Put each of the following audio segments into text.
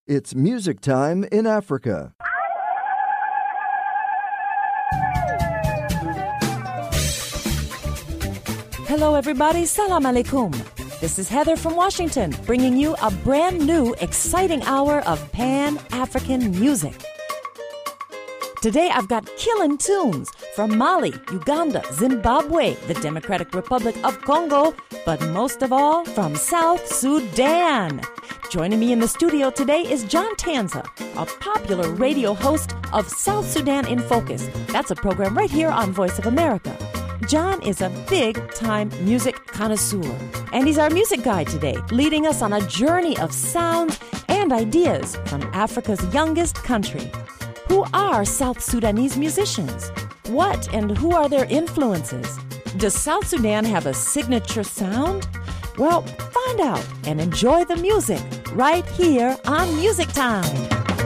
It's music time in Africa. Hello everybody, salam alaikum. This is Heather from Washington, bringing you a brand new, exciting hour of Pan-African music. Today I've got killin' tunes from Mali, Uganda, Zimbabwe, the Democratic Republic of Congo, but most of all from South Sudan. Joining me in the studio today is John Tanza, a popular radio host of South Sudan in Focus. That's a program right here on Voice of America. John is a big-time music connoisseur, and he's our music guide today, leading us on a journey of sounds and ideas from Africa's youngest country. Who are South Sudanese musicians? What and who are their influences? Does South Sudan have a signature sound? Well, find out and enjoy the music right here on Music Time.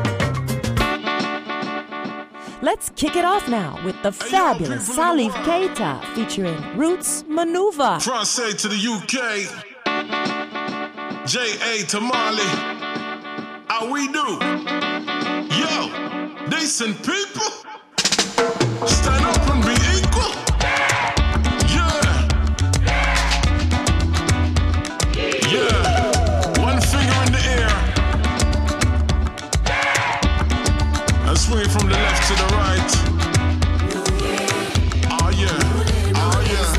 Let's kick it off now with the fabulous Salif Keita featuring Roots Maneuver. Francais to the UK, J.A. to Mali, how we do? Yo, decent people, stand up and be equal. Yeah, one finger in the air and swing from the left to the right. Oh yeah, oh yeah.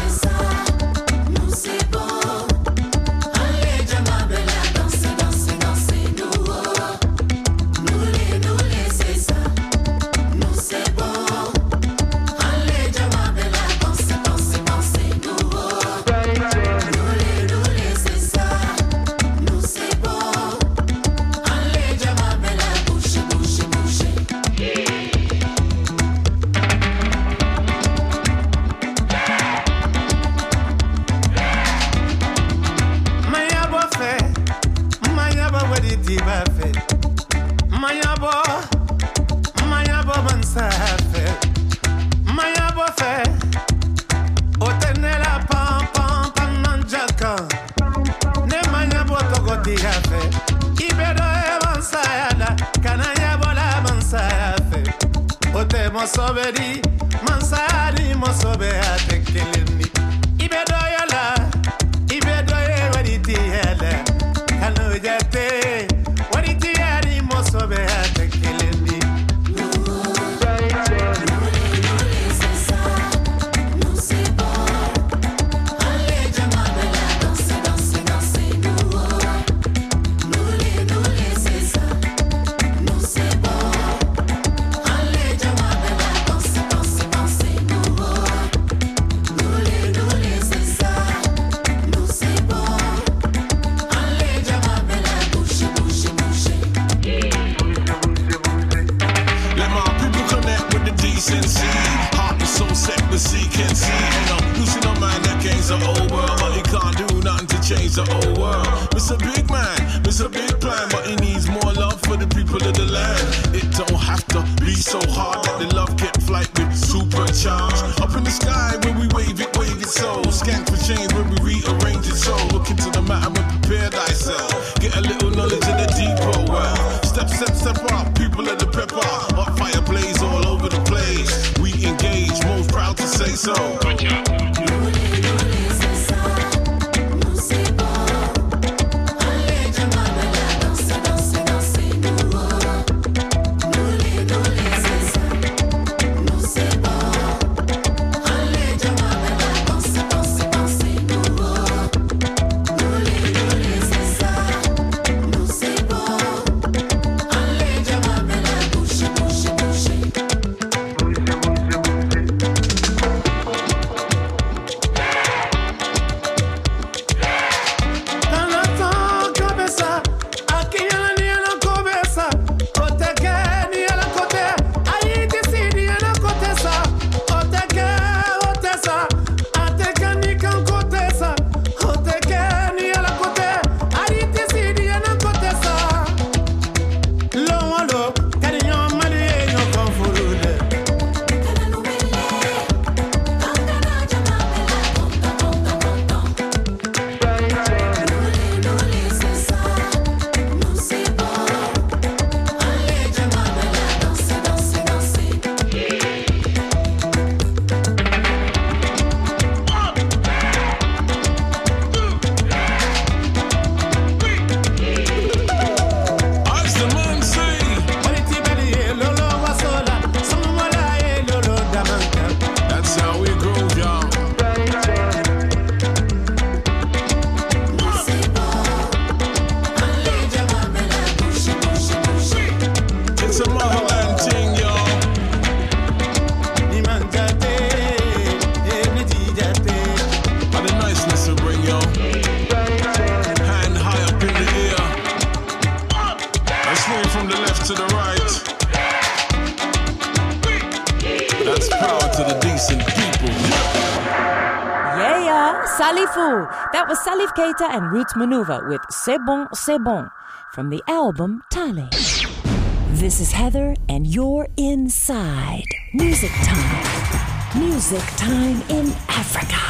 Mosobedi, mansari mosobe atekeleni. Ibedoyola, ibedoye waditi hele. Kanujete, waditi yari mosobe atekeleni. Change the whole world. Mr. Big Man, Mr. Big Plan, but he needs more love for the people of the land. It don't have to be so hard that the love get flight with supercharged. Up in the sky when we wave it so. Skank for change when we rearrange it so. Look into the matter and prepare thyself. Get a little knowledge in the deeper well. Step up, people of the pepper. Hot fire blaze all over the place. We engage, most proud to say so. Good job. swing from the left to the right. That's power to the decent people. Yeah, Salifou. That was Salif Keita and Roots Manuva with C'est Bon, from the album Tale. This is Heather, and you're inside Music Time. Music Time in Africa.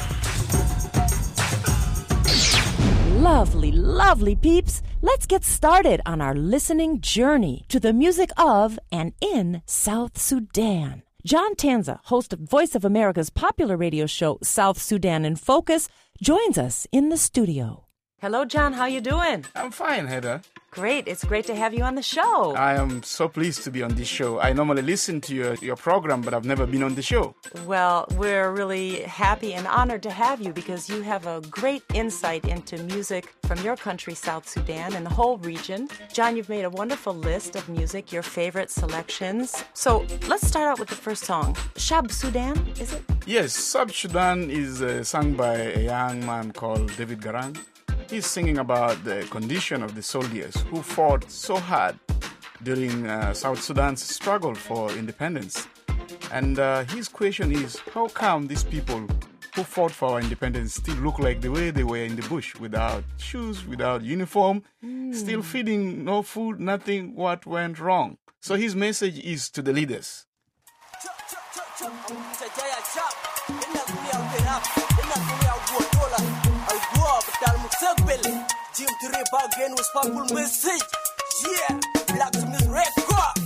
Lovely, lovely peeps. Let's get started on our listening journey to the music of and in South Sudan. John Tanza, host of Voice of America's popular radio show South Sudan in Focus, joins us in the studio. Hello, John. How you doing? I'm fine, Heather. Great. It's great to have you on the show. I am so pleased to be on this show. I normally listen to your program, but I've never been on the show. Well, we're really happy and honored to have you because you have a great insight into music from your country, South Sudan, and the whole region. John, you've made a wonderful list of music, your favorite selections. So let's start out with the first song. Shab Sudan, is it? Yes, South Sudan is sung by a young man called David Garang. He's singing about the condition of the soldiers who fought so hard during South Sudan's struggle for independence. And his question is, how come these people who fought for our independence still look like the way they were in the bush, without shoes, without uniform, still feeding, no food, nothing? What went wrong? So his message is to the leaders. Jim Tiriba again was powerful message. Yeah, Black to Miss Record.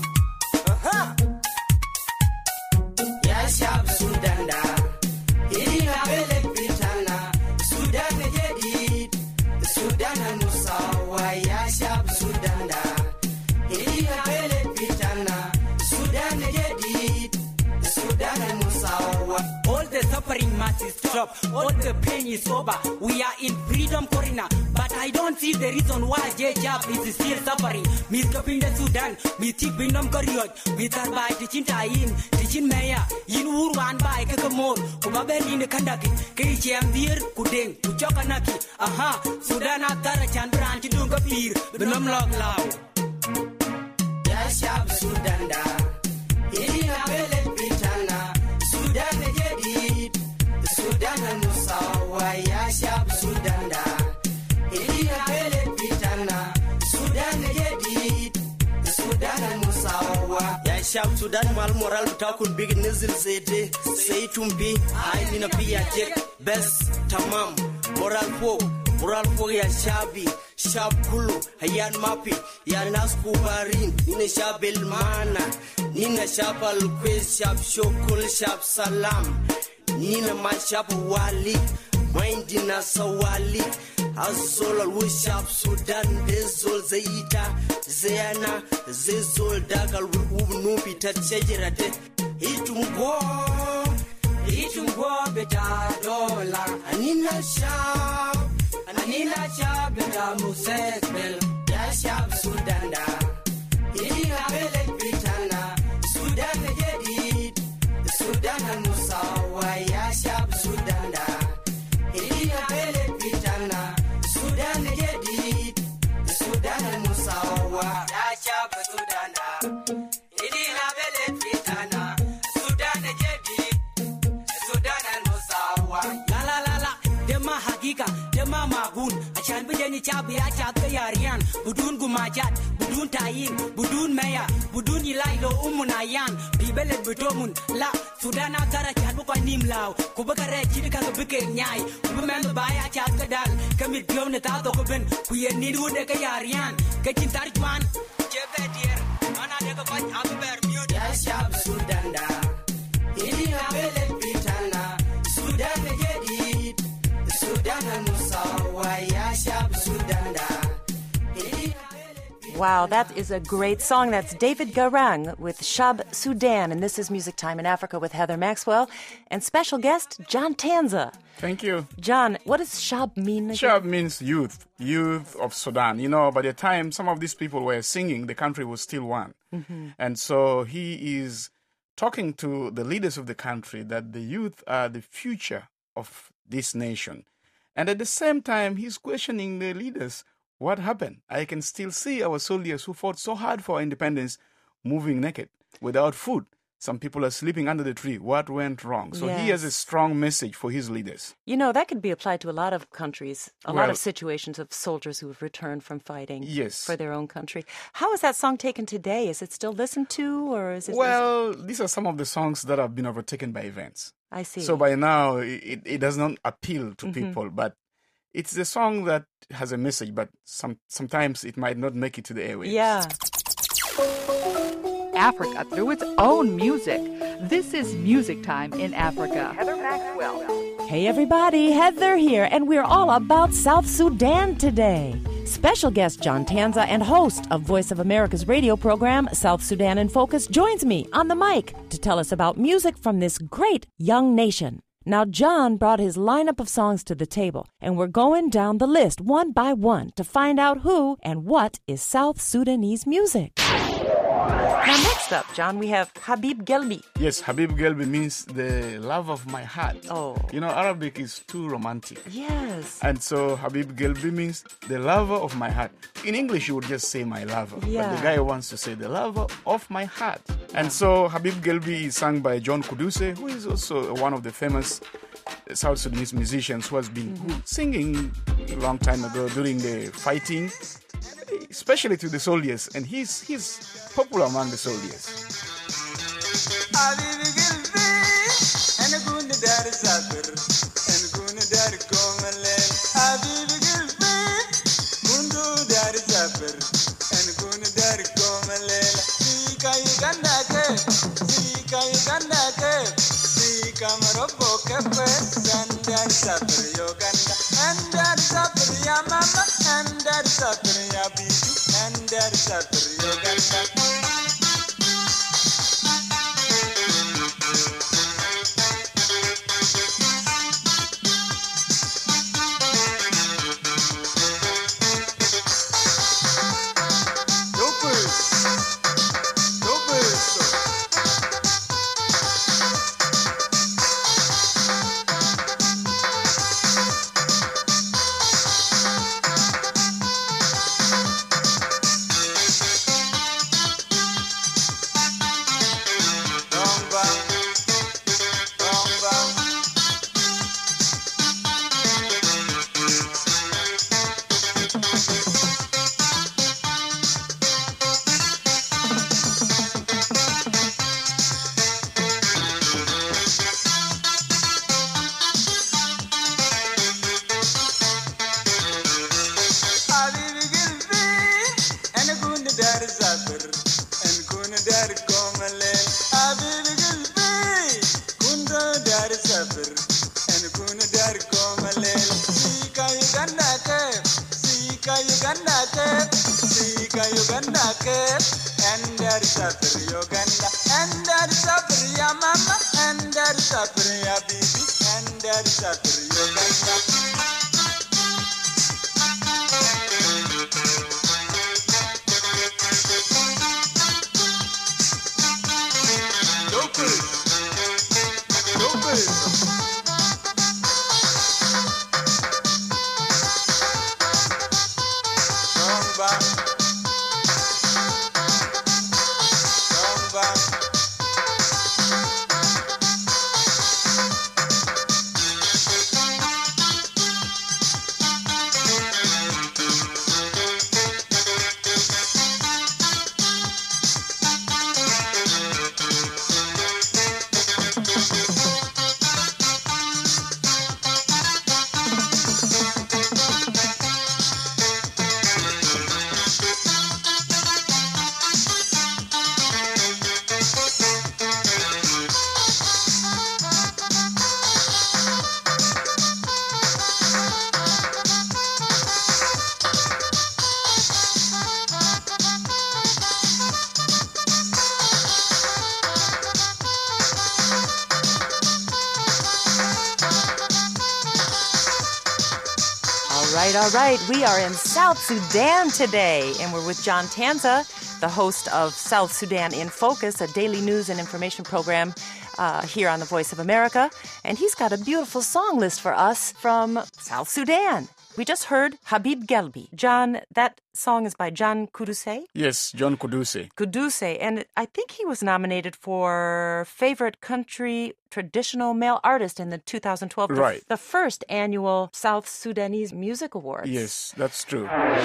Ya Shab Sudan da. Ini habele pitana. Sudan jadid. Sudan Musawa. Ya Shab Sudan da. Ini habele pitana. Sudan jadid. Sudan Musawa. All the suffering masses stop. All the pain is over. We are in freedom corner. But I don't see the reason why J-Jab is still suffering. Miss Kapinda Sudan, Miss Tikbindam Koryot, Miss Arbai Tichin Tain, Tichin Maya, Yin Urwan Bai Kakamon, Kubaben in the Kandaki, KCM Deer, Kudeng, Kuchokanaki, aha, Sudan Tarachan Branch Dunga Pir, Benam Log Lao. Yashab Sudan da, Ina Bele Pitana, Sudan Jadid, Sudan Musawa, Yashab Sudan da. Shab Sudan mal moral takun big nizil zete say tumbi I nina biya jet best tamam moral fo ya shabi shab kulu hayan mapi ya nas kubarin nina shabil mana nina shabal quiz shab shokul shab salam nina ma shab wali mindina sawali Azol al-Wishab Sudan Dezol Zaita Zayana Zezol Dagal Nubi Tatchajirate Itumgo Beta Dola Anina Shab Beta Musesbel Yashab Sudan da Ina Bele Britana Sudan Jadid Sudan Musawa Yashab Sudan da Ina Bele Britana Sudan Jadid, Sudan Musawa, Yashab Sudan, Idina Bele Fitana, Sudan Jadid, Sudan Musawa, La, Dema Hagiga, Dema Magun, Achan Bideni Chabi, Yarian, Budun Gumajat, Budun Tayin, Budun Maya, Budun Ilailo Umunayan, Bibele Budomun, La, Sudan Tara Chabuka Nimlao, Kubakare Chika Bike Nyai, Kuman Baya Chakadal, Kamit Bion Tato Kuben, Kuyanidu de Kayarian, Katin Tarjman, Jebedier, Mana de Kapat Abuber Mute, Yashab Sudan da, Idina Bele Pitana, Sudan Jadid, Sudan Musawa, Yashab Sudan da. Wow, that is a great song. That's David Garang with Shab Sudan. And this is Music Time in Africa with Heather Maxwell and special guest, John Tanza. Thank you. John, what does Shab mean again? Shab means youth of Sudan. You know, by the time some of these people were singing, the country was still one. Mm-hmm. And so he is talking to the leaders of the country that the youth are the future of this nation. And at the same time, he's questioning the leaders. What happened? I can still see our soldiers who fought so hard for our independence moving naked, without food. Some people are sleeping under the tree. What went wrong? So he has a strong message for his leaders. You know, that could be applied to a lot of countries, a lot Well- of situations of soldiers who have returned from fighting Yes. for their own country. How is that song taken today? Is it still listened to, or is it? Well, these are some of the songs that have been overtaken by events. I see. So by now, it does not appeal to people, but it's a song that has a message, but sometimes it might not make it to the airwaves. Yeah. Africa through its own music. This is Music Time in Africa. Heather Maxwell. Hey everybody, Heather here, and we're all about South Sudan today. Special guest John Tanza and host of Voice of America's radio program, South Sudan in Focus, joins me on the mic to tell us about music from this great young nation. Now, John brought his lineup of songs to the table, and we're going down the list one by one to find out who and what is South Sudanese music. Now, next up, John, we have Habib Gelbi. Yes, Habib Gelbi means the love of my heart. Oh. You know, Arabic is too romantic. Yes. And so Habib Gelbi means the lover of my heart. In English, you would just say my lover. Yeah. But the guy wants to say the lover of my heart. And so Habib Gelbi is sung by John Kuduse, who is also one of the famous South Sudanese musicians who has been singing a long time ago during the fighting, especially to the soldiers. And he's popular among the soldiers. All right. We are in South Sudan today, and we're with John Tanza, the host of South Sudan in Focus, a daily news and information program here on the Voice of America. And he's got a beautiful song list for us from South Sudan. We just heard Habib Gelbi. John, that song is by John Kuduse? Yes, John Kuduse. Kuduse, and I think he was nominated for Favorite Country Traditional Male Artist in the 2012, Right. the first annual South Sudanese Music Awards. Yes, that's true.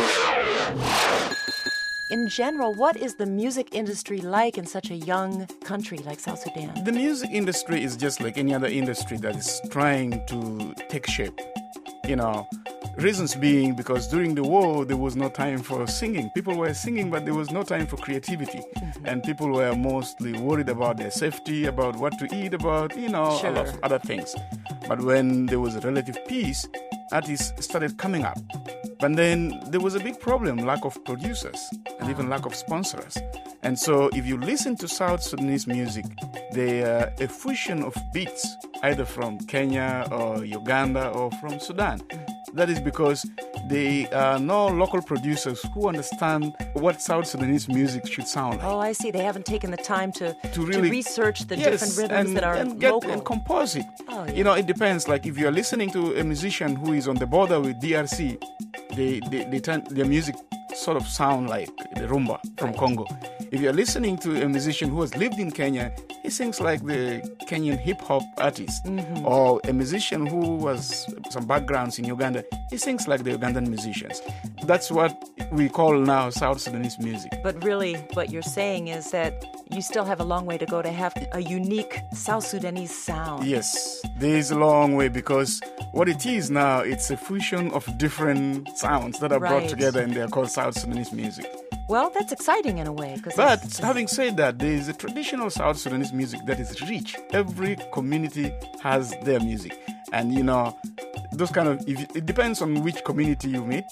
In general, what is the music industry like in such a young country like South Sudan? The music industry is just like any other industry that is trying to take shape. You know, reasons being because during the war, there was no time for singing. People were singing, but there was no time for creativity. And people were mostly worried about their safety, about what to eat, about, a lot of other things. But when there was a relative peace, artists started coming up. But then there was a big problem, lack of producers and even lack of sponsors. And so if you listen to South Sudanese music, they are a fusion of beats, either from Kenya or Uganda or from Sudan. That is because there are no local producers who understand what South Sudanese music should sound like. Oh, I see. They haven't taken the time to really research the different rhythms that are local. And compose it. Oh, yeah. It depends. Like if you are listening to a musician who is on the border with DRC, they turn their music sort of sound like the rumba from Congo. If you're listening to a musician who has lived in Kenya, he sings like the Kenyan hip-hop artist. Or a musician who has some backgrounds in Uganda, he sings like the Ugandan musicians. That's what we call now South Sudanese music. But really, what you're saying is that you still have a long way to go to have a unique South Sudanese sound. Yes, there is a long way because what it is now, it's a fusion of different sounds that are brought together and they're called South Sudanese music. Well, that's exciting in a way. But having said that, there is a traditional South Sudanese music that is rich. Every community has their music. And, those kind of, it depends on which community you meet,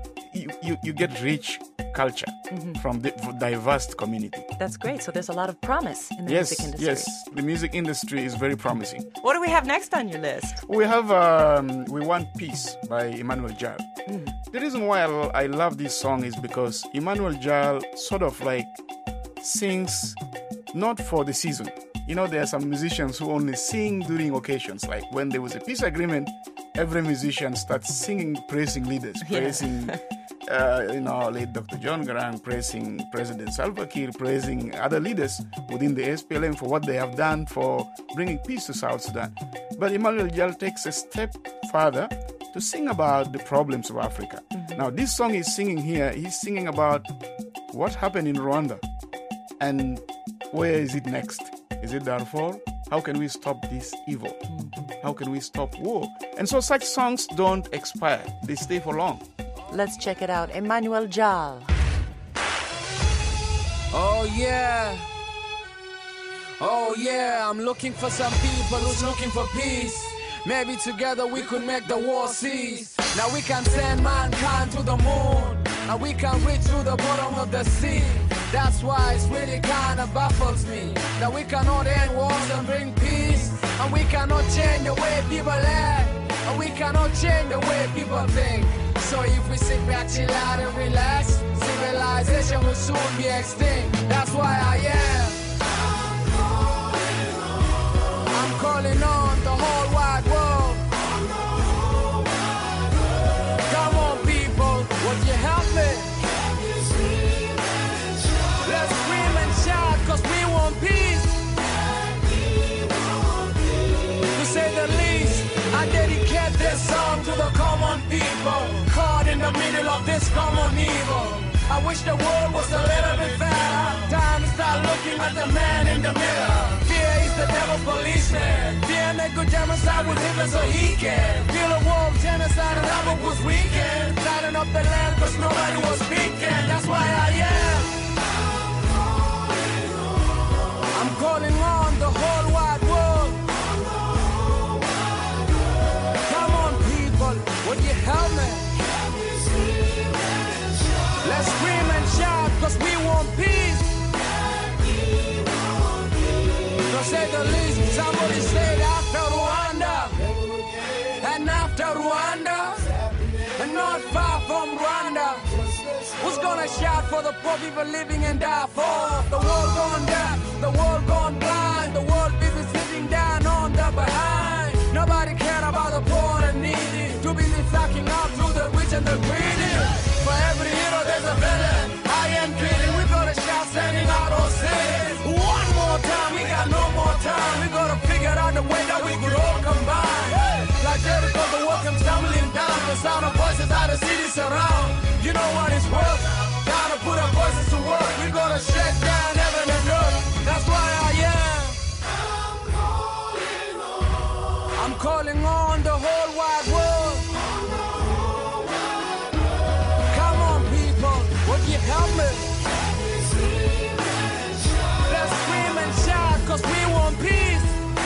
you get rich culture from the diverse community. That's great. So there's a lot of promise in the music industry. Yes, the music industry is very promising. What do we have next on your list? We have We Want Peace by Emmanuel Jal. The reason why I love this song is because Emmanuel Jal sort of like sings not for the season. There are some musicians who only sing during occasions, like when there was a peace agreement, every musician starts singing, praising leaders, praising late Dr. John Garang, praising President Salva Kiir, praising other leaders within the SPLM for what they have done for bringing peace to South Sudan. But Emmanuel Jal takes a step further to sing about the problems of Africa. Now, this song he's singing here, he's singing about what happened in Rwanda and where is it next? Is it Darfur? How can we stop this evil? How can we stop war? And so such songs don't expire. They stay for long. Let's check it out. Emmanuel Jal. Oh yeah, I'm looking for some people who's looking for peace. Maybe together we could make the war cease. Now we can send mankind to the moon, and we can reach to the bottom of the sea. That's why it's really kinda baffles me that we cannot end wars and bring peace, and we cannot change the way people act, and we cannot change the way people think. So if we sit back, chill out and relax, civilization will soon be extinct. That's why I'm calling on the whole wide world. Come on people, would you help me? Let's scream and shout, cause we want peace. To say the least, I dedicate this song to the common people, caught in the middle of this common evil. I wish the world was a little bit better. Time to start looking at the man in the mirror. Fear is the devil's policeman. Fear make good genocide with Hitler so he can feel a war of genocide and love was weekend. Lighting up the land cause nobody was speaking. That's why I'm calling on the whole wide world. Come on people, would you help me? Let's scream and shout, cause we want peace. To say the least, somebody said after Rwanda, and after Rwanda, and not far from Rwanda, who's gonna shout for the poor people living in Darfur? The world gone deaf, the world gone blind, the world busy sitting down on the behind. Nobody cared about the poor and needy, too busy flocking out to the the greedy. For every hero, there's a villain. I am kidding. We gotta shout, standing out on city. One more time, we got no more time. We gotta figure out the way that we could all combine. Like Jericho, the world comes tumbling down. The sound of voices out of cities surround. You know what it's worth. Gotta put our voices to work. We gotta shake down heaven and earth. That's why I am. I'm calling on the whole wide world. Come on, people, would you help me? Let's scream and shout, cause we want peace.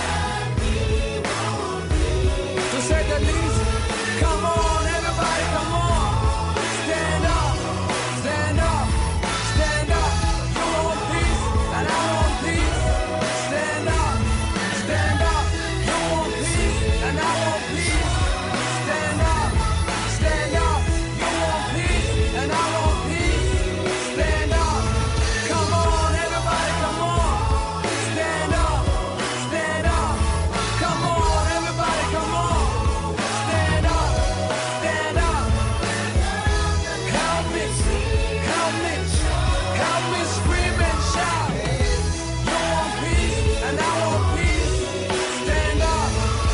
To say the least, come on, everybody, come on. Stand up, stand up, stand up. You want peace, and I want peace. Stand up, stand up. You want peace, and I want peace. Stand up, stand up. You want peace, and I want peace. Stand up. Come on, everybody, come on. Stand up, stand up. Come on, everybody, come on. Stand up, stand up. Help me, help me, help me scream and shout. You want peace, and I want peace. Stand up,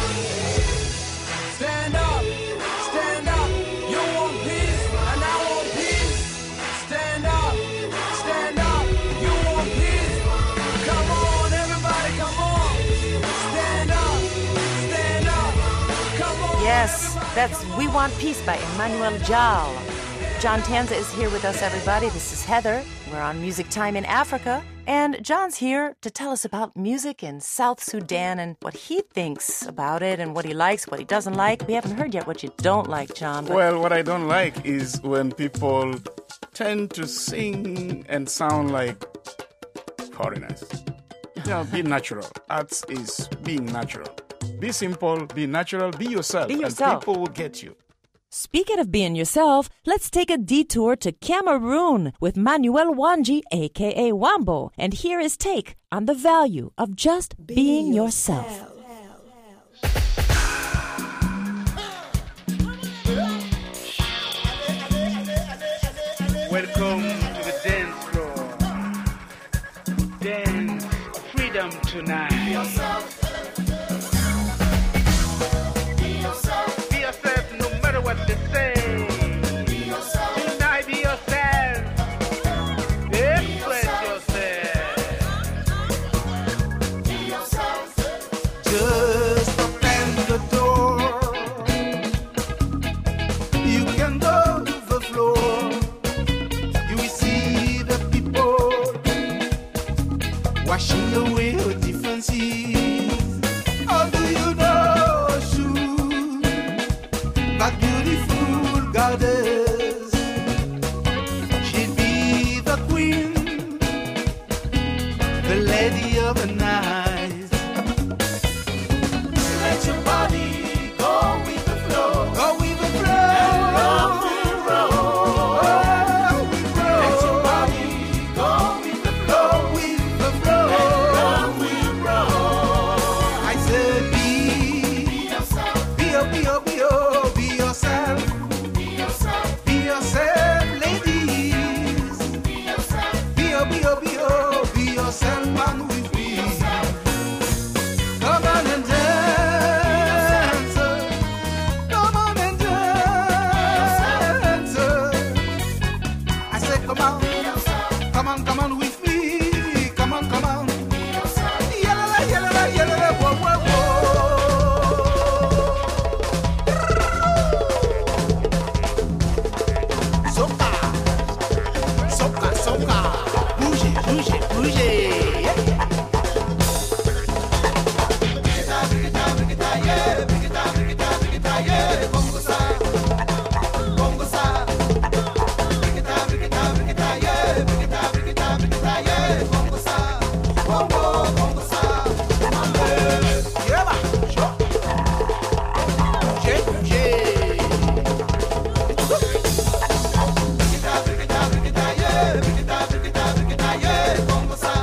stand up, stand up. You want peace, and I want peace. Stand up, stand up. You want peace. Come on, everybody, come on. Stand up, stand up. Come on. Yes, that's We Want Peace by Emmanuel Jal. John Tanza is here with us, everybody. This is Heather. We're on Music Time in Africa. And John's here to tell us about music in South Sudan and what he thinks about it and what he likes, what he doesn't like. We haven't heard yet what you don't like, John. But Well, what I don't like is when people tend to sing and sound like foreigners. Be natural. Arts is being natural. Be simple, be natural, be yourself. Be yourself. And people will get you. Speaking of being yourself, let's take a detour to Cameroon with Manuel Wanji, a.k.a. Wambo. And here is take on the value of just being yourself. Welcome to the dance floor. Dance freedom tonight. Be yourself. Be yourself no matter what they say. Be yourself. Tonight be yourself. Express yourself. Just open the door. You can go to the floor. You will see the people washing away your differences. How do you know, shoot that beautiful goddess? She'll be the queen, the lady of the night. Let your body go with the flow. Go with the flow. And love will roll. Let your body go with the flow. With the flow. And love will roll. I said be yourself. Be yourself. Be yourself. Be yourself, ladies. Be yourself. Be yourself, man with me. Come on and dance. Come on and dance. I said, come on. Come on with me. Come on. Yalla, yalla, yalla, whoa, whoa, whoa. Soca. Bouger. Congo sa.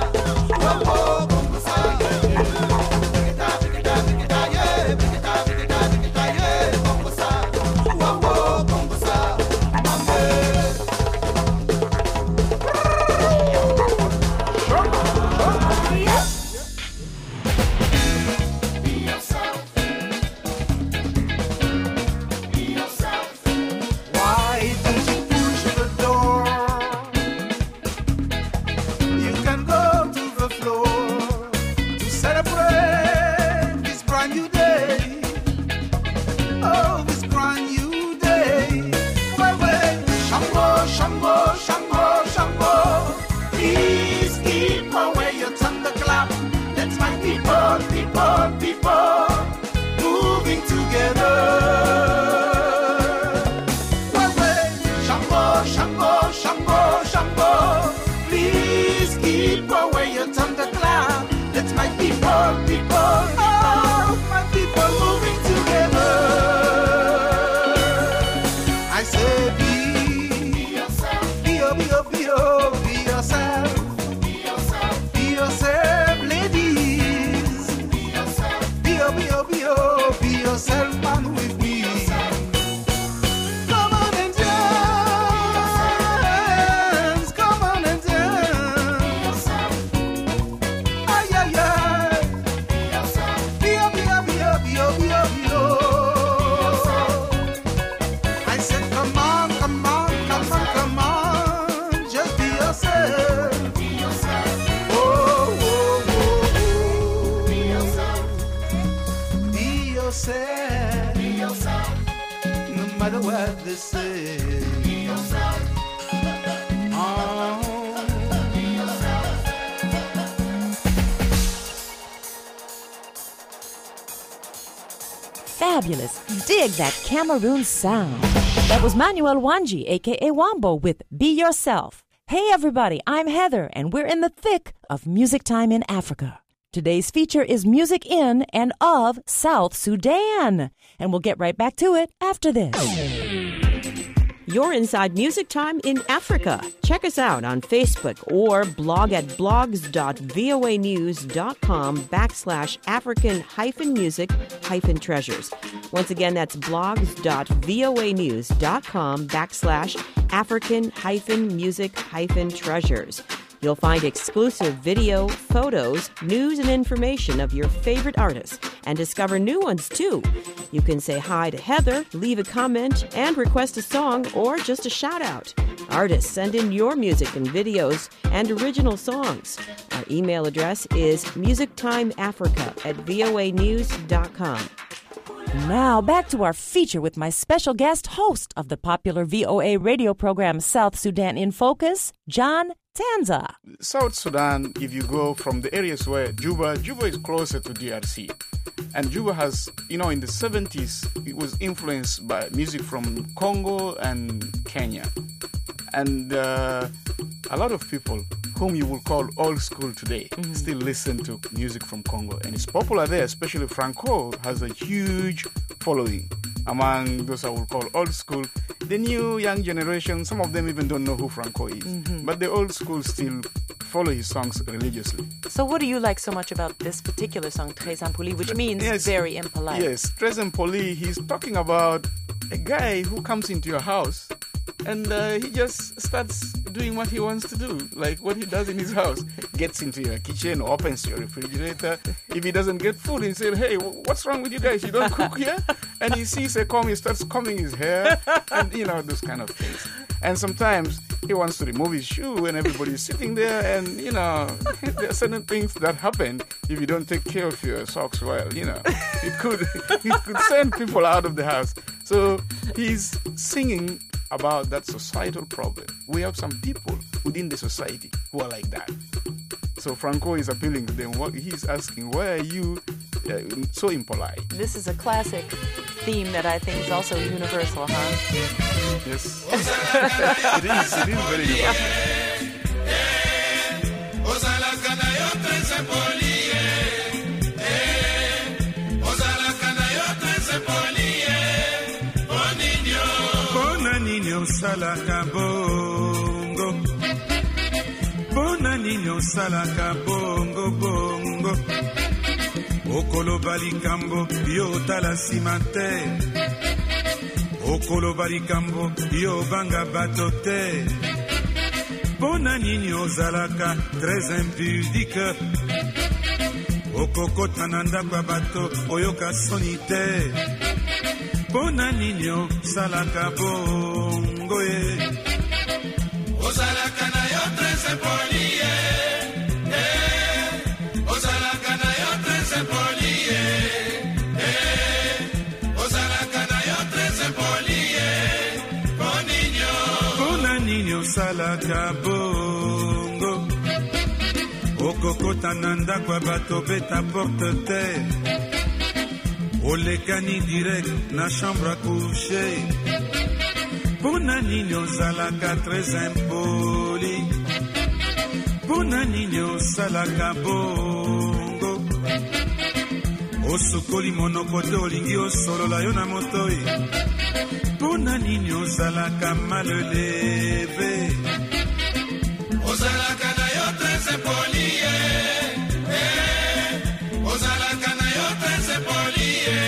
people where you thunderclap. Let's my people, oh, my people moving together. I say be yourself, be yourself, be yourself, ladies. Be yourself, man with me. Come on and dance, come on and dance. Ay, ay, ay. Be I said, come on, come on, come on, come on. Just be yourself. Oh, oh, oh, oh. Be yourself. Be yourself. Be yourself. No matter what they say. Be yourself. Oh. Be yourself. Fabulous. Dig that Cameroon sound. That was Manuel Wanji, a.k.a. Wambo, with Be Yourself. Hey, everybody, I'm Heather, and we're in the thick of Music Time in Africa. Today's feature is music in and of South Sudan. And we'll get right back to it after this. You're inside Music Time in Africa. Check us out on Facebook or blog at blogs.voanews.com/African-music-treasures. Once again, that's blogs.voanews.com/African-music-treasures. You'll find exclusive video, photos, news, and information of your favorite artists, and discover new ones, too. You can say hi to Heather, leave a comment, and request a song or just a shout-out. Artists, send in your music and videos and original songs. Our email address is musictimeafrica@voanews.com. Now, back to our feature with my special guest host of the popular VOA radio program South Sudan in Focus, John Tanza. South Sudan, if you go from the areas where Juba is closer to DRC. And Juba has, in the 70s, it was influenced by music from Congo and Kenya. And a lot of people whom you will call old school today still listen to music from Congo. And it's popular there, especially Franco has a huge following among those I will call old school. The new young generation, some of them even don't know who Franco is. But the old school still follow his songs religiously. So what do you like so much about this particular song, Très Impoli, which means very impolite? Yes, Très Impoli, he's talking about a guy who comes into your house and he just starts doing what he wants to do, like what he does in his house. Gets into your kitchen, opens your refrigerator. If he doesn't get food, he says, hey, what's wrong with you guys? You don't cook here? And he sees a comb, he starts combing his hair and, those kind of things. And sometimes he wants to remove his shoe and everybody's sitting there and, there are certain things that happen if you don't take care of your socks well, It could send people out of the house. So he's singing about that societal problem. We have some people within the society who are like that. So Franco is appealing to them. He's asking, why are you so impolite? This is a classic theme that I think is also universal, huh? Yes. It is very universal. Salaka bongo, bona nino salaka bongo bongo. Okolo balikambo yo tala simante, okolo balikambo yo banga batote. Bona nino salaka très impudique, okoko tananda kwa bato oyoka sonite. Bona nino salaka bongo ye. Osalaka na yo Très Impoli ye. Osalaka na yo Très Impoli ye. Osalaka na yo Très Impoli ye. Bona nino salaka bongo. Okoko tananda kwa bato beta porte te. Olekani direct na chambre à coucher. Bona nini ozalaka très impoli. mpona nini osalaka bongo osukoli monoko te olingi osolola yo na motoi mpona nini ozalaka maleleve ozalaka na yo trese polie ozalaka na yo trese polie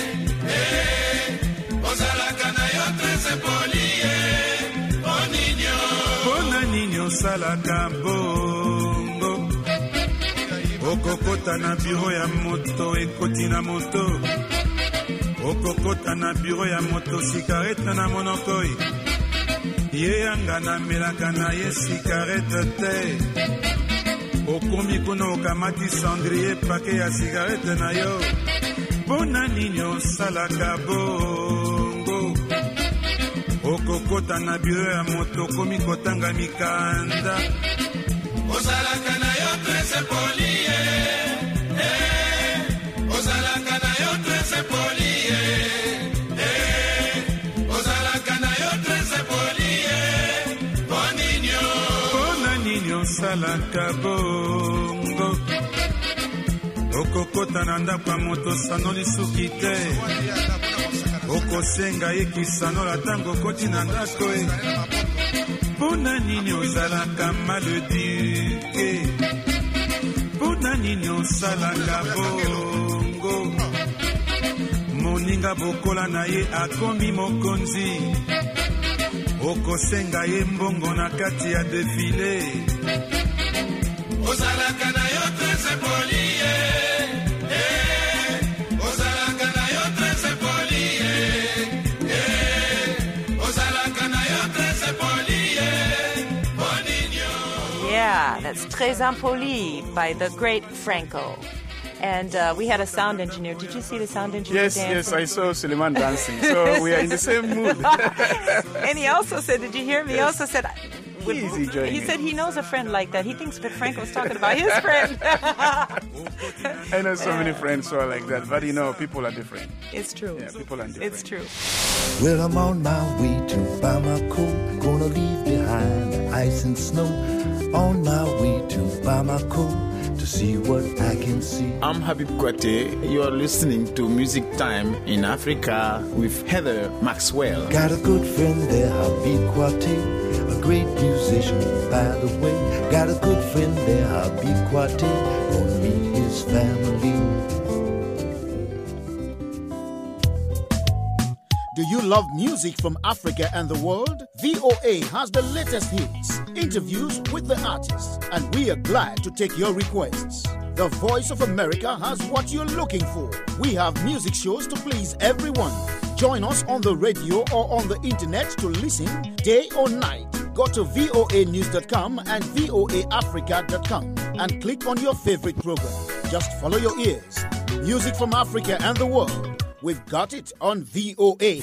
ozalaka na yo trese polie oninyo mpona nini osalaka bongo okokota na biro ya moto ekoti na moto okokota na biro ya moto sikarete na monokoi ye yanga namelaka na ye sikarete te okomi kuna okamati sandrie pake ya sikarete na yo mpona nini osalaka bongo okokota na biro ya moto okomi kotanga mikanda ozalaka na yo trese polie ozalaka na yo trese polie ozalaka na yo trese polie poninyo mpona nini osalaka bongo okokota na ndako ya moto sanoli suki te okosenga ye kisanola ntango okoti na ndako e mpona nini ozalaka maleduke mpona nini osalaka bongo moninga bokola na ye akomi mokonzi okosenga ye mbongo na kati ya defile ozalaka na yo trese polie ozalaka na yo trese polie ozalaka na yo trese polie poninyo. Yeah, that's Très Impoli by the great Franco. And we had a sound engineer. Did you see the sound engineer dancing? Yes, I saw Suleiman dancing. So we are in the same mood. And he also said, did you hear me? He also said... He said he knows a friend like that. He thinks that Franco's talking about his friend. I know so many friends who are like that, but you know, people are different. It's true. Yeah, people are different. It's true. Well, I'm on my way to Bamako, gonna leave behind the ice and snow. On my way to Bamako to see what I can see. I'm Habib Kwate. You are listening to Music Time in Africa with Heather Maxwell. Got a good friend there, Habib Kwate. A great musician, by the way. Got a good friend there, Habib Kwate. Gonna meet his family. Do you love music from Africa and the world? VOA has the latest hits, interviews with the artists, and we are glad to take your requests. The Voice of America has what you're looking for. We have music shows to please everyone. Join us on the radio or on the internet to listen day or night. Go to voanews.com and voaafrica.com and click on your favorite program. Just follow your ears. Music from Africa and the world. We've got it on VOA.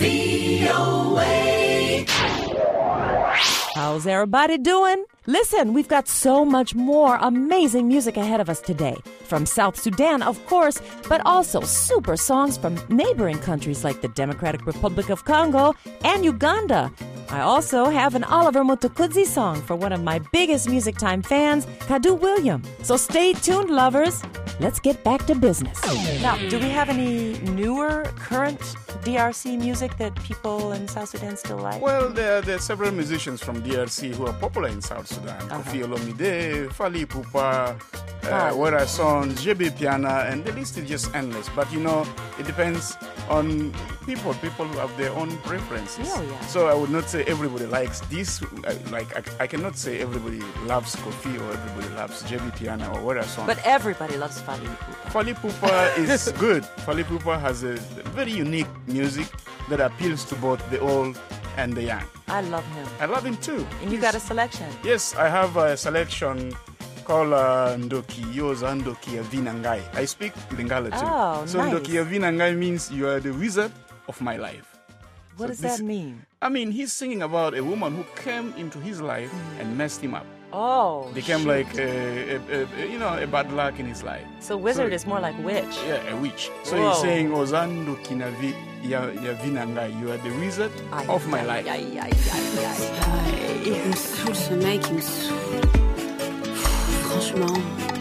VOA. How's everybody doing? Listen, we've got so much more amazing music ahead of us today. From South Sudan, of course, but also super songs from neighboring countries like the Democratic Republic of Congo and Uganda. I also have an Oliver Mutukudzi song for one of my biggest Music Time fans, Kadu William. So stay tuned, lovers. Let's get back to business. Now, do we have any newer, current DRC music that people in South Sudan still like? Well, there are several musicians from DRC who are popular in South Sudan. Kofi Olomide, Fali Pupa, Wera Son, JB Piana, and the list is just endless. But, you know, it depends on people. People have their own preferences. Oh, yeah. So I would not say everybody likes this. I cannot say everybody loves Kofi or everybody loves JB Piana or Wera Son. But everybody loves Fali Pupa. Fali Pupa is good. Fali Pupa has a very unique music that appeals to both the old and the young. I love him. I love him too. And you got a selection? Yes, I have a selection called Ndoki Yoza Ndoki ya Vinangai. I speak Lingala too. Oh, so nice. Ndoki ya Vinangai means you are the wizard of my life. What does that mean? I mean, he's singing about a woman who came into his life and messed him up. Oh, became like a bad luck in his life. So wizard is more like witch. Yeah, a witch. So Whoa. he's saying Ozando Kinavi ya Vinangai, you are the wizard of my life. It's also making franchement.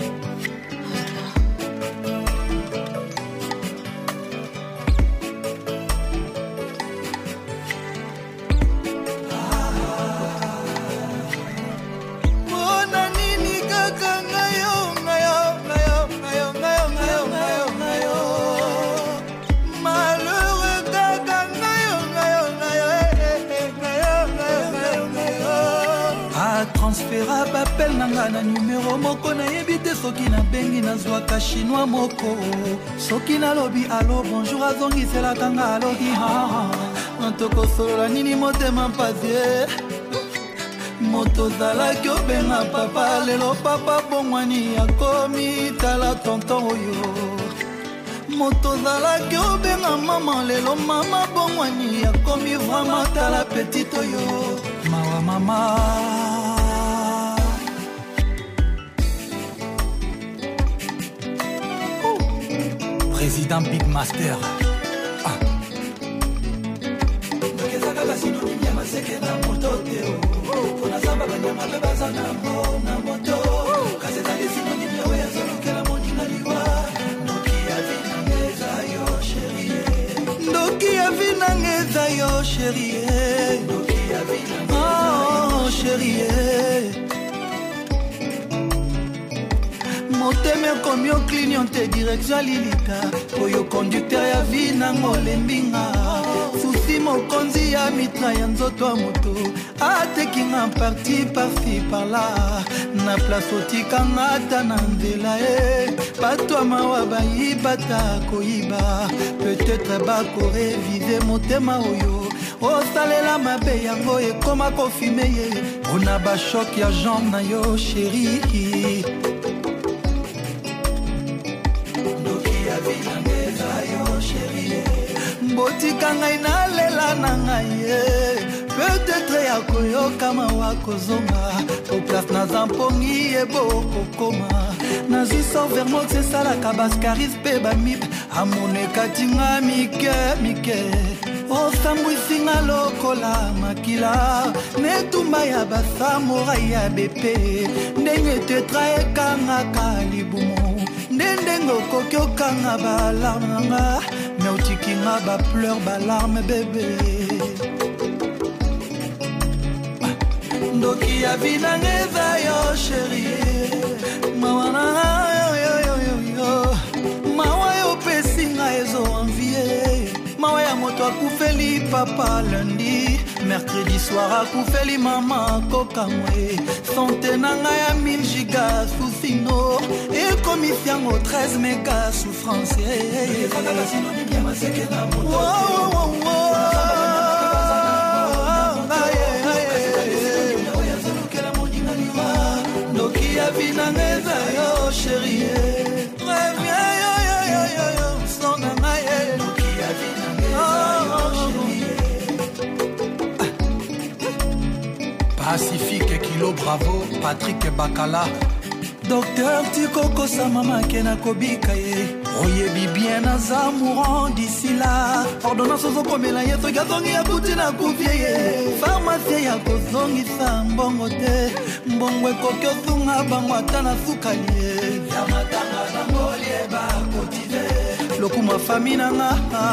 transférable appel nanga na numero moko nayebi te soki nabengi nazwaka chinois moko soki nalobi alo bonjour azongiselaka nga aloki tokosolola nini motema mpasie moto ozalaki obenga papa lelo papa bongwani akomi tala tonton oyo moto ozalaki obenga mama lelo mama bongwani akomi vraimen tala petite oyo mawa mama. Président Big Master. Ndoki avinangeza yo chérie. Oh chérie. Moteme komi oclignante direction lilita oyo conducteur ya vi nango lembinga susi mokonzi ya mitra ya nzoto ya moto atekinga parti parci parla na place otikanga ata na nzela bato ya mawa bayibata koyiba peut-être bakorevize motema oyo osalela mabe yango ekoma kofime ye ona bashok ya jambe na yo chéri. Botika ngai nalela na ngai peut-être ya koyoka mawa kozonga au place naza mpongi ebokokoma nazwi sor vermont esalaka baskaris mpe bamip amonekati nga mike mike osambwisinga lokola makila netumba ya basamorai ya bepe ndenge tetra ekangaka libumu ndenge okoki okanga balarme nanga me otikinga bapleur balarme bebe ndoki ya vinanga eza yo chérie mawana yo mawa yo pesinga ezoanvie mawa ya moto akufeli papa lundi mercredi soir akufeli mama kokamwe sante nanga ya 1000 giga susino ekomisi yango 13 mega souffrance ndoki ya vinanga eza yo chérie reviens yo son nanga ye ndoki ya vinanga Pacifique Kilo Bravo Patrick Bakala Docteur Tikoko Samama Kena Kobika ye oyebi bien naza mourant d'ici là ordonnance ozokomela ye soki azongi ya kuti na kufie ye pharmacie ya kozongisa mbongo te mbongo ekoki osunga bango ata na sukali ye ya matanga na ngolie bakotize lokuma fami nanga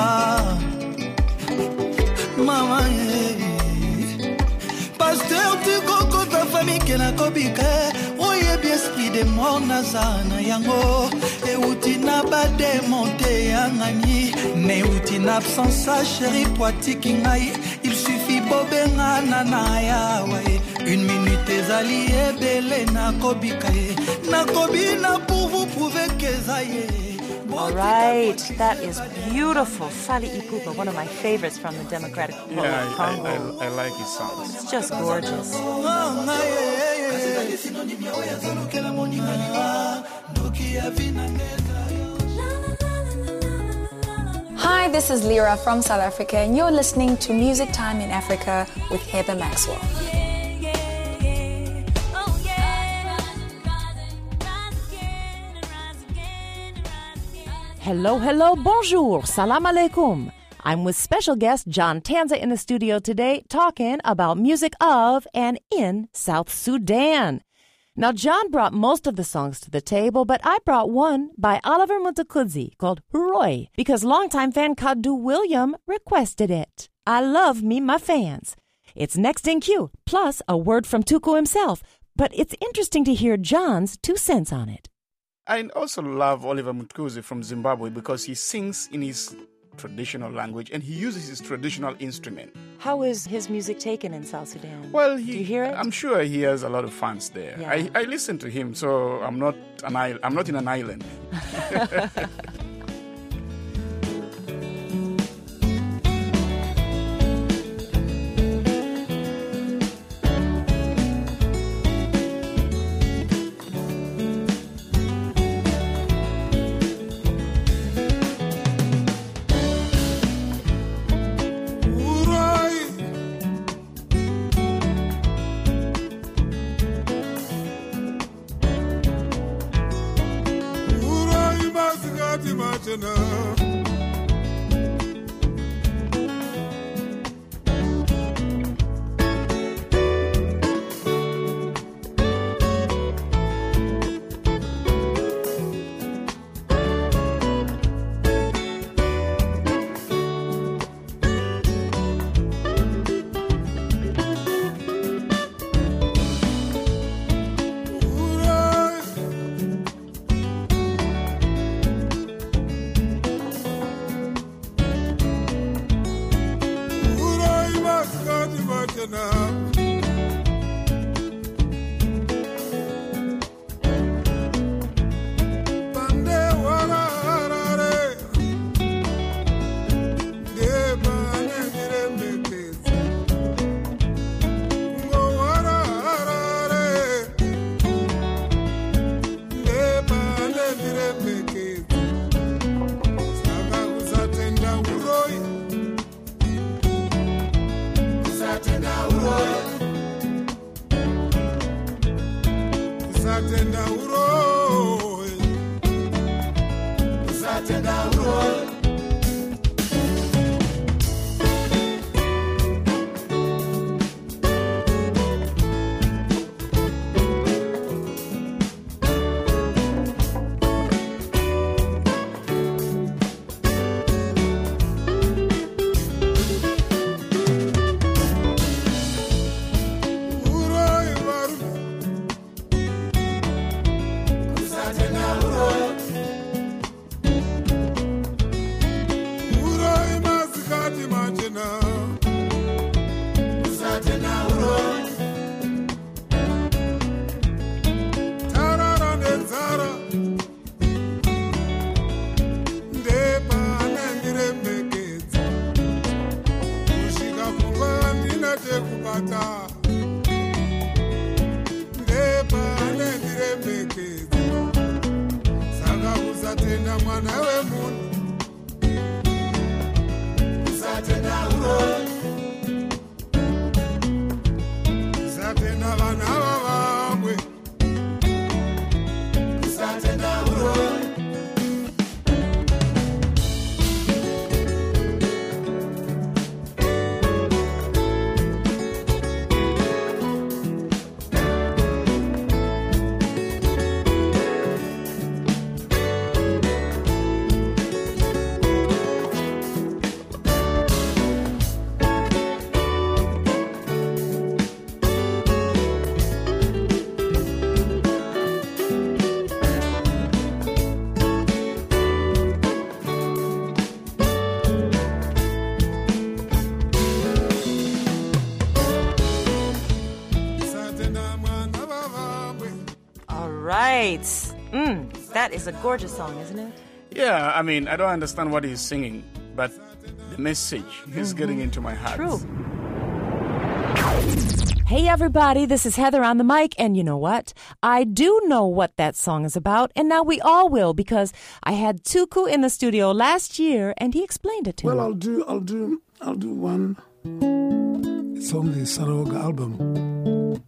mama ye Pasteur Tikoko ta famille Kena Kobika oyebi esprit de mort nazana yango euti na bademonte yangani ne euti na absence chéri poitiki ngai il suffit bobenga na yawe une minute ezali ebele nakobika ye nakobina pour vous prouver que zaye. All right, that is beautiful. Fally Ipupa, one of my favorites from the Democratic Republic of Congo. I like his songs. It's just gorgeous. Hi, this is Lyra from South Africa, and you're listening to Music Time in Africa with Heather Maxwell. Hello, bonjour, salam alaikum. I'm with special guest John Tanza in the studio today talking about music of and in South Sudan. Now, John brought most of the songs to the table, but I brought one by Oliver Mtukudzi called Roy because longtime fan Kadu William requested it. I love me my fans. It's next in queue, plus a word from Tuku himself, but it's interesting to hear John's 2 cents on it. I also love Oliver Mtukudzi from Zimbabwe because he sings in his traditional language and he uses his traditional instrument. How is his music taken in South Sudan? Well, do you hear it? I'm sure he has a lot of fans there. Yeah. I listen to him, so I'm not in an island. That is a gorgeous song, isn't it? Yeah, I mean, I don't understand what he's singing, but the message is getting into my heart. True. Hey everybody, this is Heather on the mic, and you know what? I do know what that song is about, and now we all will, because I had Tuku in the studio last year, and he explained it to me. Well, I'll do one. It's on the Saroga album.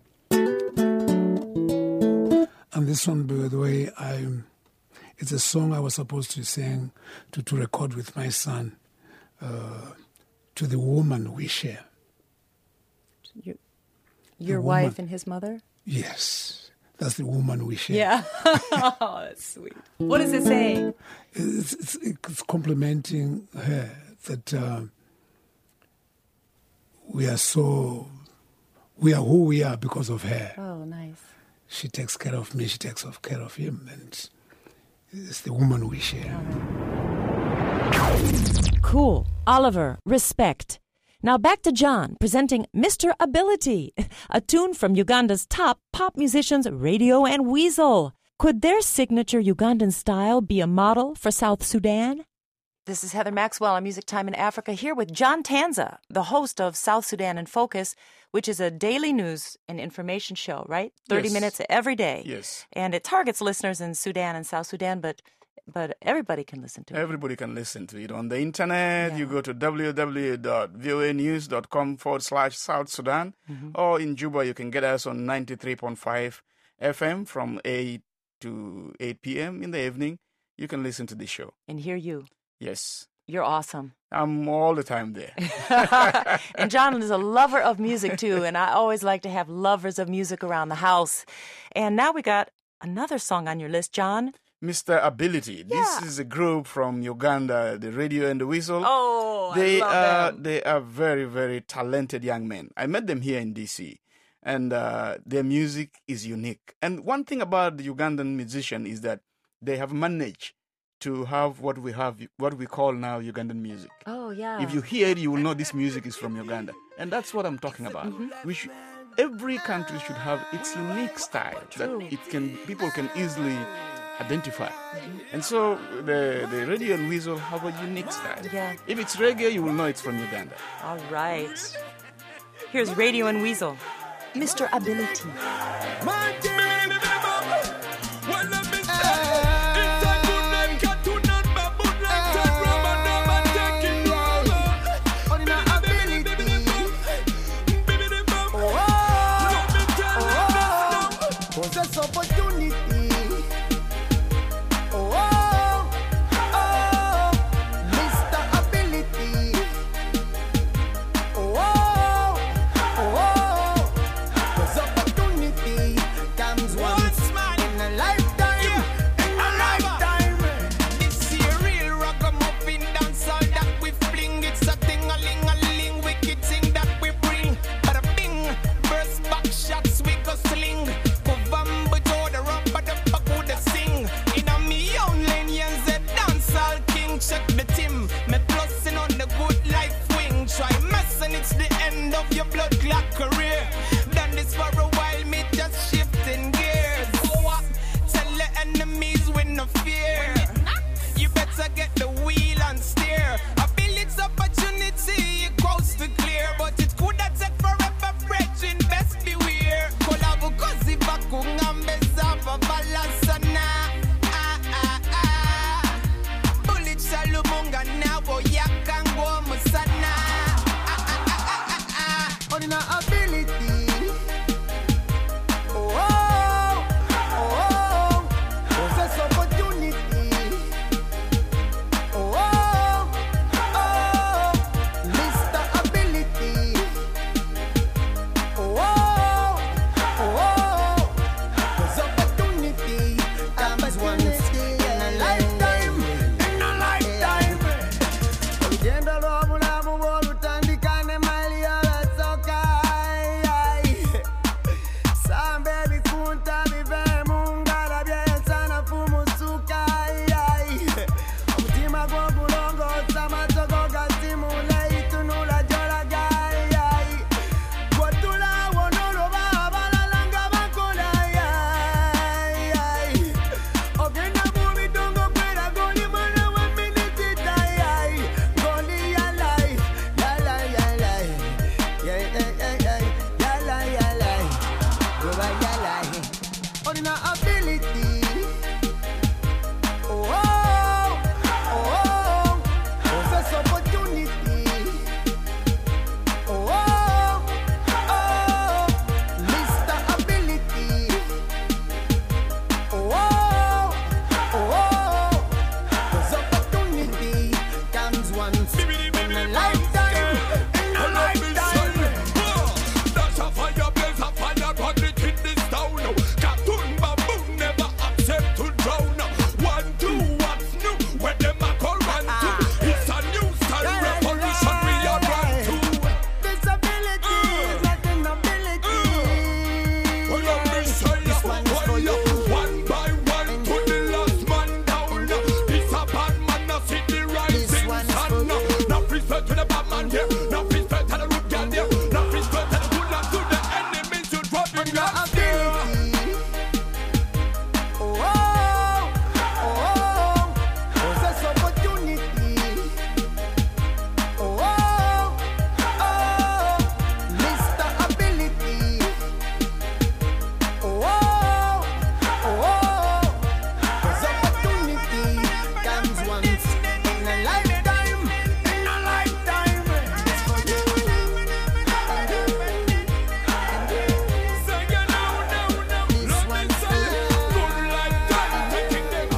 And this one, by the way, it's a song I was supposed to sing, to record with my son, to the woman we share. Your wife and his mother? Yes. That's the woman we share. Yeah. Oh, that's sweet. What is it saying? It's complimenting her that we are who we are because of her. Oh, nice. She takes care of me, she takes care of him, and it's the woman we share. Cool. Oliver, respect. Now back to John presenting Mr. Ability, a tune from Uganda's top pop musicians Radio and Weasel. Could their signature Ugandan style be a model for South Sudan? This is Heather Maxwell on Music Time in Africa, here with John Tanza, the host of South Sudan in Focus, which is a daily news and information show, right? 30 minutes every day. Yes. And it targets listeners in Sudan and South Sudan, but everybody can listen to it. Everybody can listen to it. On the internet, you go to www.voanews.com/South Sudan, or in Juba, you can get us on 93.5 FM from 8 to 8 p.m. in the evening. You can listen to the show. And hear you. Yes. You're awesome. I'm all the time there. And John is a lover of music, too, and I always like to have lovers of music around the house. And now we got another song on your list, John. Mr. Ability. Yeah. This is a group from Uganda, the Radio and the Whistle. Oh, I love them. They are very, very talented young men. I met them here in D.C., and their music is unique. And one thing about the Ugandan musician is that they have managed to have what we call now Ugandan music. Oh, yeah. If you hear it, you will know this music is from Uganda. And that's what I'm talking about. Every country should have its unique style that people can easily identify. And so the Radio and Weasel have a unique style. Yeah. If it's reggae, you will know it's from Uganda. All right. Here's Radio and Weasel, Mr. Ability.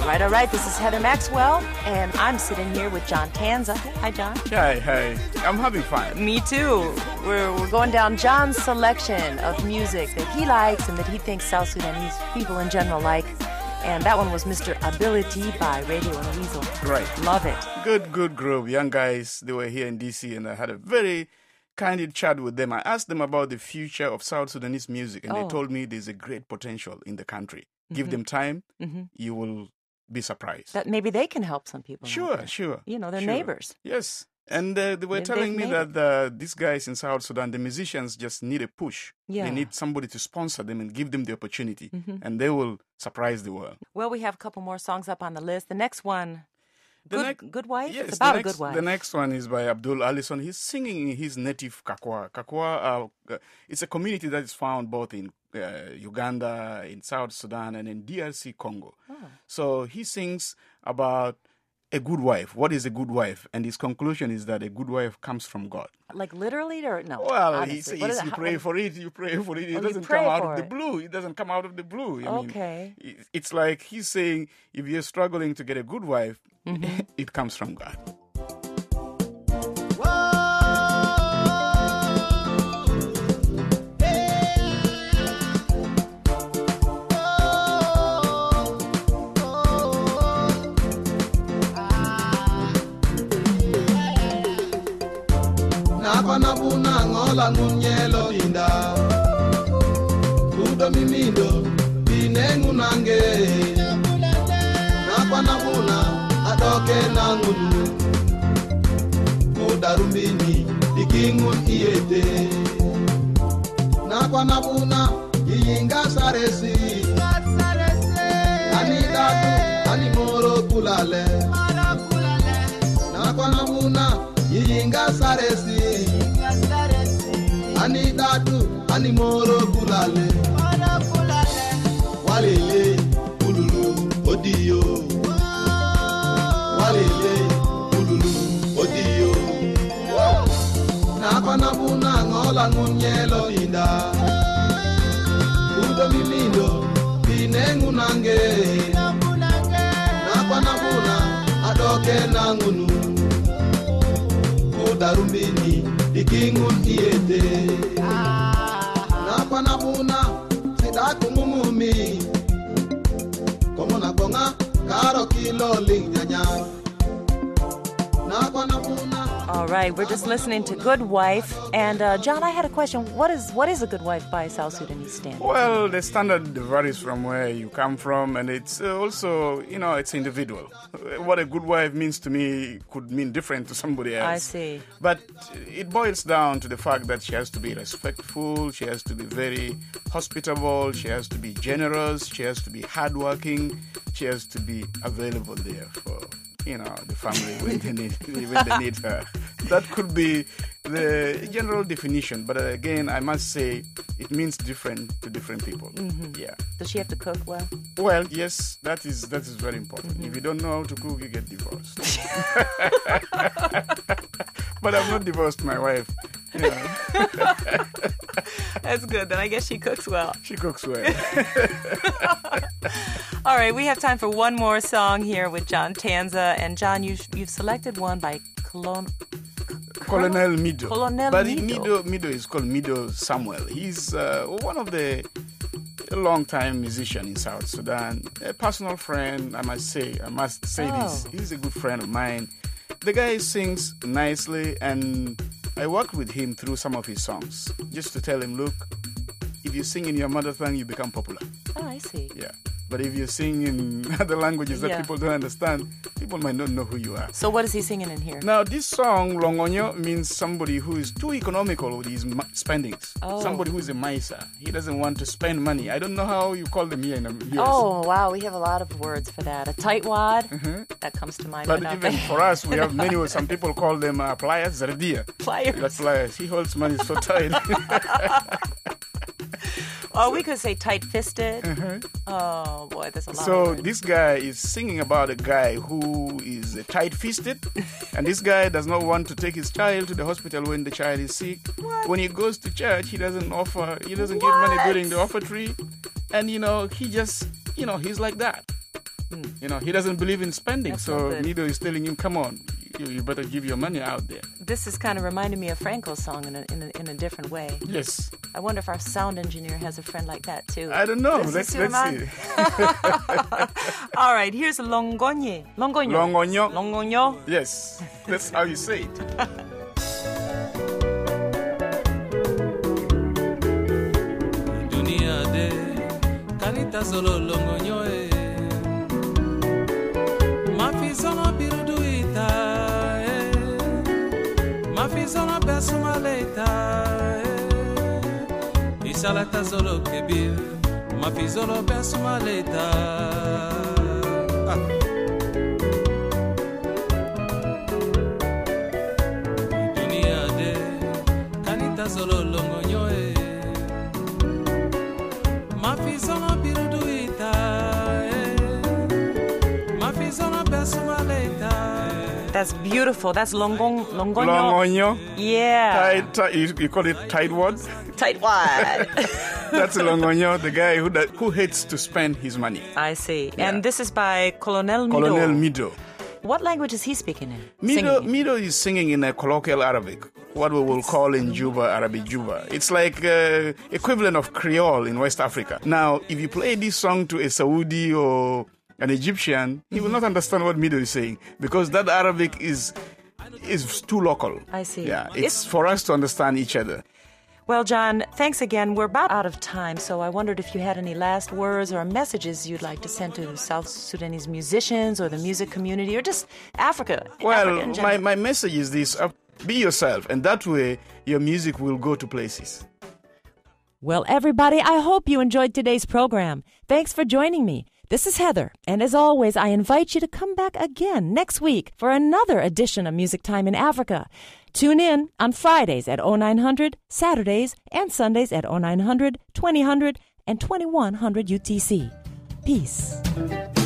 All right. This is Heather Maxwell, and I'm sitting here with John Tanza. Hi, John. Hey. I'm having fun. Me too. We're going down John's selection of music that he likes and that he thinks South Sudanese people in general like. And that one was Mr. Ability by Radio and Weasel. Right. Love it. Good group. Young guys, they were here in D.C. and I had a very candid chat with them. I asked them about the future of South Sudanese music, and they told me there's a great potential in the country. Give them time, you will be surprised. That maybe they can help some people. Sure. You know, they're neighbors. Yes. And they were telling me that these guys in South Sudan, the musicians just need a push. Yeah. They need somebody to sponsor them and give them the opportunity, and they will surprise the world. Well, we have a couple more songs up on the list. The next one, Good Wife? Yes, it's about a good wife. The next one is by Abdul Allison. He's singing in his native Kakwa. Kakwa, it's a community that is found both in Uganda, in South Sudan, and in DRC Congo. Oh. So he sings about a good wife. What is a good wife? And his conclusion is that a good wife comes from God. Like literally or no? Well, he says you pray for it. It doesn't come out of the blue. It doesn't come out of the blue. Okay. I mean, it's like he's saying if you're struggling to get a good wife, it comes from God. Napanabuna ngola ngunyelo linda Kudo mimindo binengu nange Napanabuna adoke nangunu Kudarumbini dikingu iyete Napanabuna yiyinga saresi Anidatu animoro kulale Napanabuna yiyinga saresi Anidatu animoro kulale Walele ululu odiyo Walele ululu odiyo Napanabuna ngola ngunyelo linda Udo mimindo binengu nange Napanabuna adoke nangunu Darumbini dikingu iyete Napanabuna sidatu mumumi Komo na konga karo kilo linyanya Napanabuna. All right, we're just listening to Good Wife. And John, I had a question. What is a good wife by South Sudanese standards? Well, the standard varies from where you come from, and it's also, it's individual. What a good wife means to me could mean different to somebody else. I see. But it boils down to the fact that she has to be respectful, she has to be very hospitable, she has to be generous, she has to be hardworking, she has to be available there for the family when they need her. That could be the general definition, but again, I must say it means different to different people. Yeah. Does she have to cook well? Well, yes, that is very important. If you don't know how to cook, you get divorced. But I've not divorced my wife. That's good. Then I guess she cooks well. She cooks well. All right, we have time for one more song here with John Tanza. And John, you've selected one by Colonel Mido. But Mido is called Mido Samuel. He's one of the long-time musician in South Sudan. A personal friend, I must say this. He's a good friend of mine. The guy sings nicely, and I worked with him through some of his songs, just to tell him, look, if you sing in your mother tongue, you become popular. Oh, I see. Yeah. But if you sing in other languages that people don't understand, people might not know who you are. So what is he singing in here? Now, this song, Longonyo, means somebody who is too economical with his spendings. Oh. Somebody who is a miser. He doesn't want to spend money. I don't know how you call them here in the US. Oh, wow. We have a lot of words for that. A tightwad, that comes to mind. But even for us, we have many words. Some people call them pliers, zardia. Pliers. That's pliers. He holds money so tight. Oh, we could say tight-fisted. Oh, boy, there's a lot So of words. this guy is singing about a guy who is tight-fisted, and this guy does not want to take his child to the hospital when the child is sick. What? When he goes to church, he doesn't give money during the offertory, and he just, he's like that. You know, he doesn't believe in spending. That's so not good. Mido is telling him, come on, you better give your money out there. This is kind of reminding me of Franco's song in a different way. Yes. I wonder if our sound engineer has a friend like that too. I don't know. Let's See. All right, here's Longonye. Longonyo. Longonyo. Yes, that's how you say it. Dunia de kanita solo longonyo Mafizona biruduita Mafizona besumaleta Isalata solo kebir Mafizolo besumaleta Dunia de kanita solo longonyo Mafizona biruduita Mafizona besumaleta. That's beautiful. That's longonyo. Longonyo. Yeah. You call it tightwad? Tightwad. That's Longonyo, the guy who hates to spend his money. I see. Yeah. And this is by Colonel Mido. Colonel Mido. What language is he speaking in? Mido is singing in a colloquial Arabic, what we will call in Juba, Arabic Juba. It's like equivalent of Creole in West Africa. Now, if you play this song to a Saudi or an Egyptian, he will not understand what Mido is saying because that Arabic is too local. I see. Yeah, it's for us to understand each other. Well, John, thanks again. We're about out of time, so I wondered if you had any last words or messages you'd like to send to South Sudanese musicians or the music community or just Africa. Well, my message is this. Be yourself, and that way your music will go to places. Well, everybody, I hope you enjoyed today's program. Thanks for joining me. This is Heather, and as always, I invite you to come back again next week for another edition of Music Time in Africa. Tune in on Fridays at 0900, Saturdays and Sundays at 0900, 2000, and 2100 UTC. Peace.